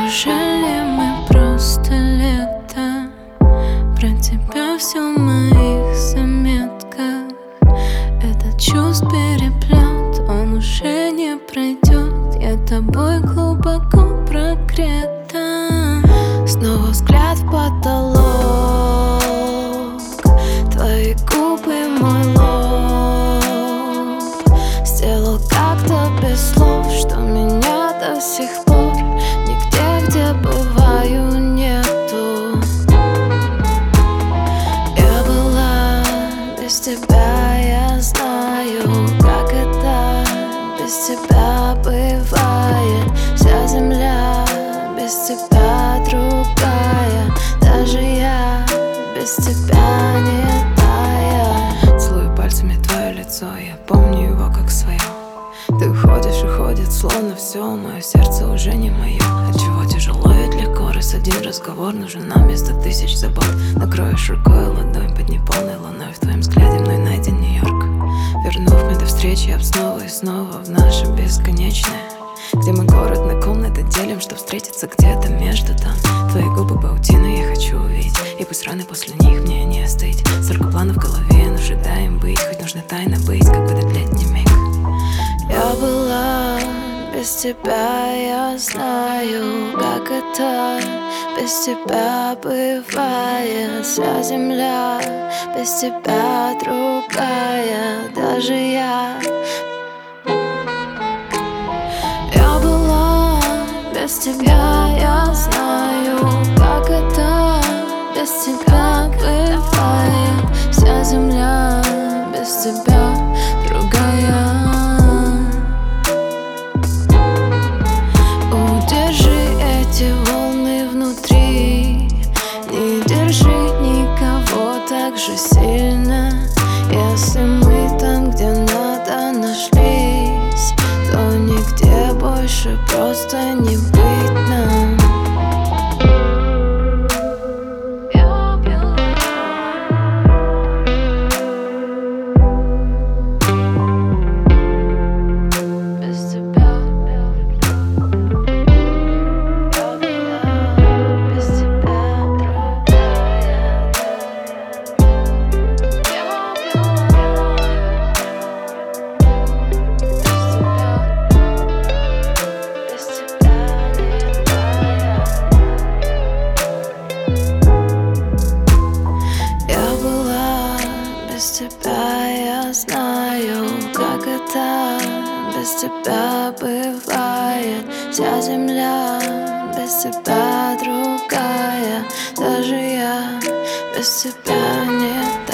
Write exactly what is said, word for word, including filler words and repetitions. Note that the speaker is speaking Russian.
Неужели мы просто лето? Про тебя все в моих заметках. Этот чувств переплет, он уже не пройдет. Я тобой глубоко прогрета. Снова взгляд в потолок, твои губы, мой лоб. Сделал как-то без слов, что меня до сих пор нигде, где бываю, нету. Я была без тебя, я знаю, как это без тебя бывает. Вся земля без тебя другая, даже я без тебя не тая. Целую пальцами твое лицо, я помню его как свое. Ты уходишь, уходит, словно все, мое сердце уже не мое. Отчего тяжело и легко, раз один разговор нужен нам вместо тысяч забот. Накроешь рукой ладонь под неполной луной, в твоем взгляде мной найден Нью-Йорк. Вернув меня до встречи об снова и снова в наше бесконечное, где мы город на комнаты делим, чтоб встретиться где-то между там. Твои губы паутина я хочу увидеть, и пусть раны после них мне не остыть. Столько планов в голове, но ожидаем быть, хоть нужно тайно быть, как в этот летний миг. Я была без тебя, я знаю, как это без тебя бывает. Вся земля без тебя другая, даже я. Я была без тебя, я знаю, как это без тебя бывает. Вся земля без тебя другая. Удержи эти волны внутри, не держи никого так же сильно. Если мы там, где надо, нашлись, то нигде больше просто не быть нам. Без тебя я знаю, как это без тебя бывает. Вся земля без тебя другая, даже я без тебя не